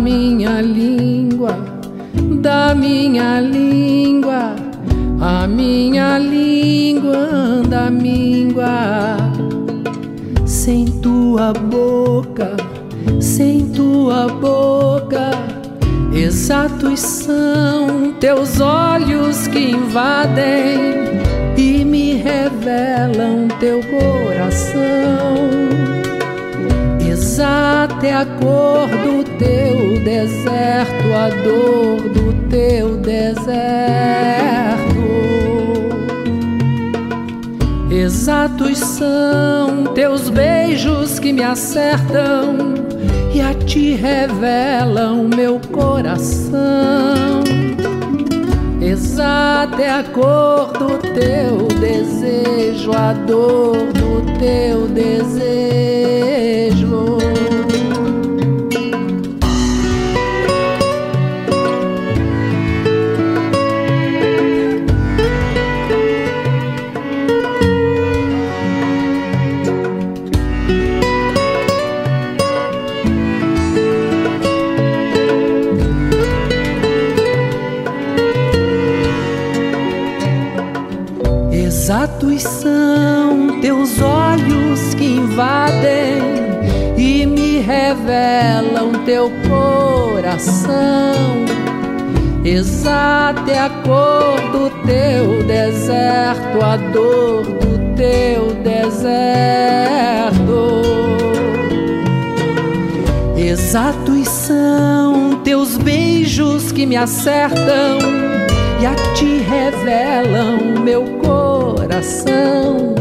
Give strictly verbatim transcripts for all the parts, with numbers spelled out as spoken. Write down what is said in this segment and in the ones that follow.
minha língua, da minha língua, a minha língua anda míngua. Sem tua boca, sem tua boca, exatos são teus olhos que invadem e me revelam teu coração. Exata é a cor do teu deserto, a dor do teu deserto. Exatos são teus beijos que me acertam e a ti revelam meu coração. Exata é a cor do teu desejo, a dor do teu desejo. Exatos são teus olhos que invadem e me revelam teu coração. Exata é a cor do teu deserto, a dor do teu deserto. Exatos são teus beijos que me acertam e a ti revelam meu coração.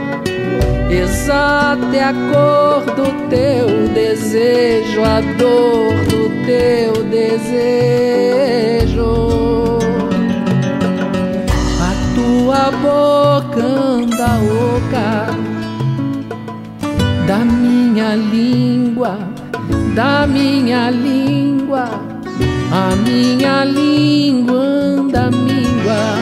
Exata é a cor do teu desejo, a dor do teu desejo. A tua boca anda oca, da minha língua, da minha língua, a minha língua anda míngua.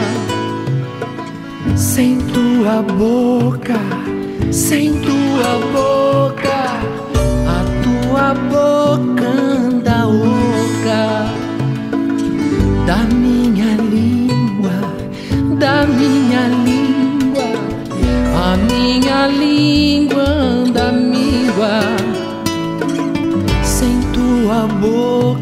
Sem tua boca, sem tua boca, a tua boca anda oca. Da minha língua, da minha língua, a minha língua anda míngua. Sem tua boca,